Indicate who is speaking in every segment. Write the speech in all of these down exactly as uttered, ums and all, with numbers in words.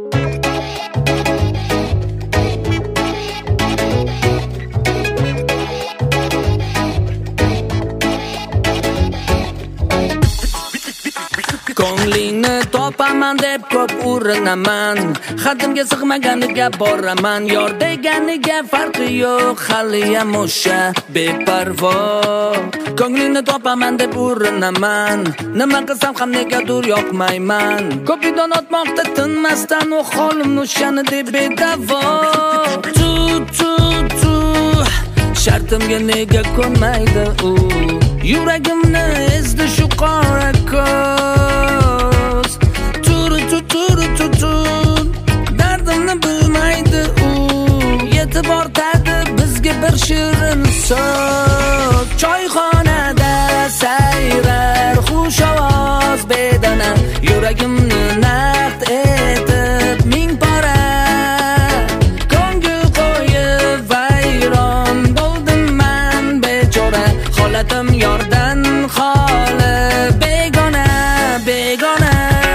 Speaker 1: Ko'nglingni topaman deb ko'p urinaman, xatimga sig'maganiga boraman, yor deganiga farqi yo'q, haliyam o'sha beparvo. Ko'nglingni topaman deb urinaman, nima qilsam ham negadir yoqmayman, ko'pikdan o'tmoqda tinmasdan u holim o'shani deb bedavo. Tu tu tu shartimga nega ko'nmaydi u, yuragimni ezdi shu qora ko'z. Turu tu turu tu tu dardimni bilmaydi u, yetib ortadi bizga bir shirin so'z. Choyxonada sayrar xush ovoz bedana, yuragimni naqd etib ming pora. Ko'ngil qo'yib vayron bo'ldim man bechora, holatim yordan xoli begona begona.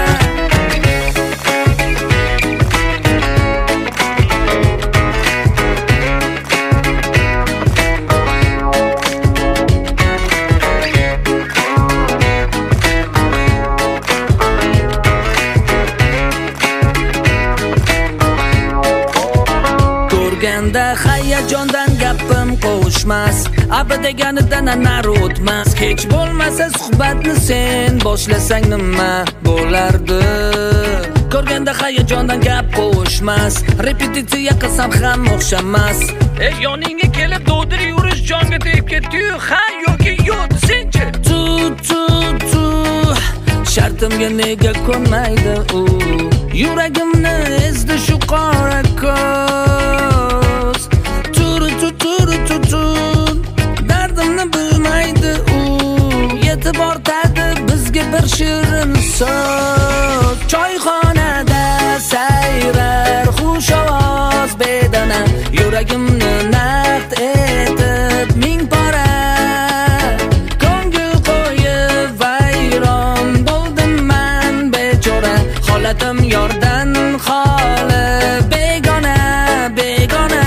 Speaker 1: Ko'rganda hayajondan gapim qo'shmas, abi deganidan nari o'tmas. Hech bo'lmasa suhbatni sen boshlasang nima bo'lardi? Ko'rganda hayajondan gap qo'shmas, repetitsiya qilsam ham o'xshamas. Ey yoningga kelib do'dir yurish jonga tegib ketdi-yu, ha yoki yo'q senchi? Tu tu tu shartimga nega ko'nmaydi u, yuragimni ezdi shu qora ko'z. Turu tu turu tu tu dardimni bilmaydi u, yetib ortadi bizga bir shirin so'z. Choyxonada sayrar xush ovoz bedana, yuragimni naqd etib ming pora. Ko'ngil qo'yib vayron bo'ldim man bechora, holatim yordan xoli begona begona.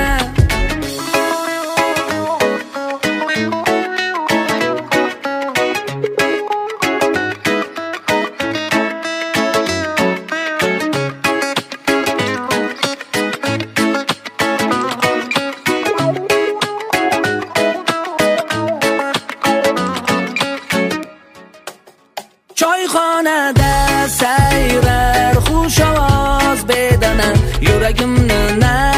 Speaker 1: Choyxonada sayrar xush ovoz bedana, yuragimni